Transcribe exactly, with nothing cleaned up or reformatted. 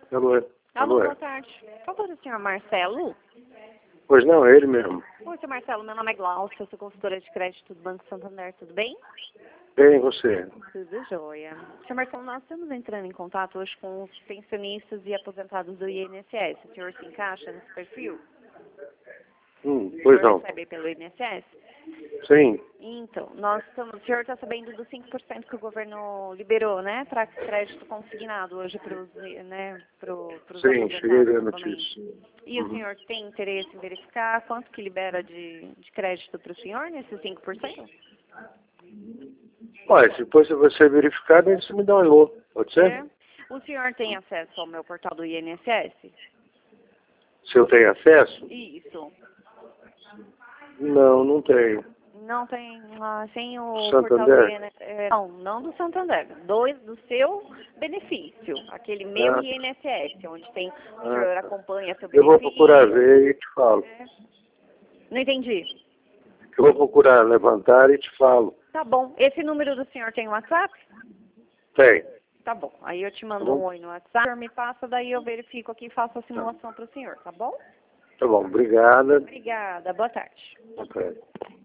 Alô? Alô, Alô? boa tarde. Por favor, o senhor Marcelo? Pois não, é ele mesmo. Oi, senhor Marcelo, meu nome é Glaucia, eu sou consultora de crédito do Banco Santander, tudo bem? Bem, você? Tudo jóia. Senhor Marcelo, nós estamos entrando em contato hoje com os pensionistas e aposentados do I N S S. O senhor se encaixa nesse perfil? Hum, O pois senhor não. recebe pelo I N S S? Sim, Então, nós estamos, o senhor está sabendo dos cinco por cento que o governo liberou, né, para crédito consignado hoje para os, né, pro, pros sim, cheguei a aposentados ver a novamente. notícia. E o Uhum. senhor tem interesse em verificar quanto que libera de, de crédito para o senhor nesses cinco por cento? Olha, se depois você verificar, daí você me dá um alô, pode ser? É. O senhor tem acesso ao meu portal do I N S S? Se eu tenho acesso? Isso. Não, não tenho. Não tem, ah, sem o portal do Santander? I N S S. Não, não do Santander. Dois do seu benefício. Aquele meu Ah, I N S S, onde tem, o ah, senhor tá. acompanha seu Eu vou procurar benefício. ver e te falo. É. Não entendi. Eu vou procurar levantar e te falo. Tá bom. Esse número do senhor tem WhatsApp? Tem. Tá bom. Aí eu te Tá mando um bom? oi no WhatsApp, o senhor me passa, daí eu verifico aqui e faço a Tá. simulação para o senhor, tá bom? Tá bom, obrigada. Obrigada. Boa tarde. Ok.